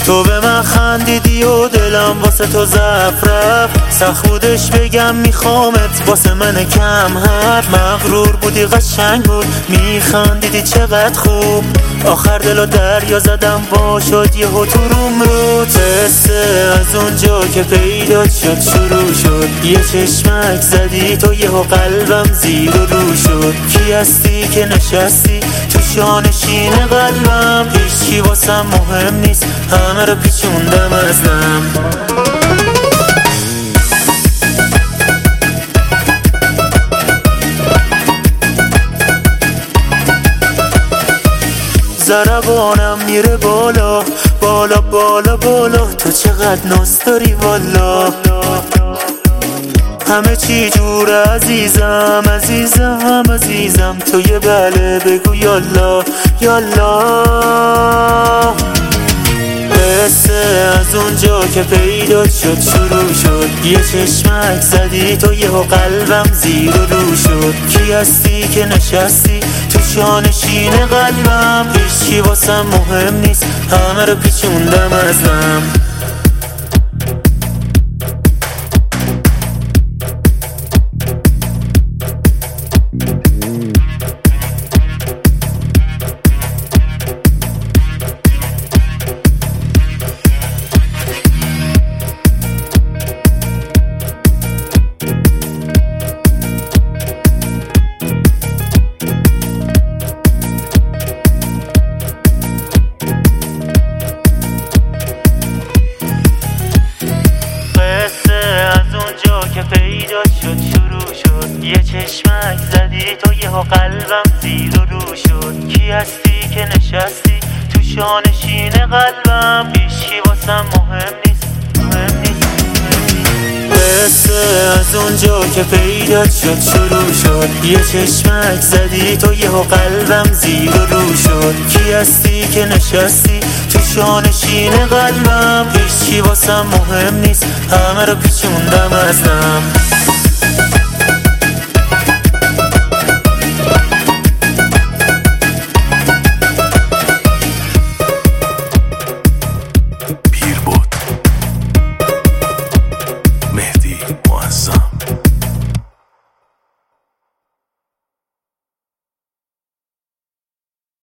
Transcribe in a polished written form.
تو به من خندیدی و دلم واسه تو ضعف رفت، سخت بودش بگم میخوامت واسه من کم حرف. مغرور بودی قشنگ بود میخندیدی چقدر خوب، آخر دلو دریا زدم وا شد یهو تو روم رو. قصه از اونجا که پیدا شد شروع شد، یه چشمک زدی تو یهو قلبم زیر و رو شد. کی هستی که نشستی تو شانشین قلبم، هیچی واسم مهم نیست همه رو پیچوندم از دم. ضربانم میره بالا بالا بالا بالا، تو چقدر ناز داری والا. همه چی جور عزیزم عزیزم عزیزم، تو یه بله بگو یالا یالا. قصه از اونجا که پیدا شد شروع شد، یه چشمک زدی تو یهو قلبم زیر و رو شد. کی هستی که نشستی تو شانشین قلبم، هیچی واسم مهم نیست همه رو پیچوندم از دم. که پیدا شد شروع شد، یه چشمک زدی تو یهو قلبم زیر و رو شد. کی هستی که نشستی تو شانشین قلبم، هیچی واسم مهم نیست مهم نیست. قصه از اونجا که پیدا شد شروع شد، یه چشمک زدی تو یهو قلبم زیر و رو شد. کی هستی که نشستی تو شانشین قلبم، هیچی واسم مهم نیست همه رو پیچوندم از دم.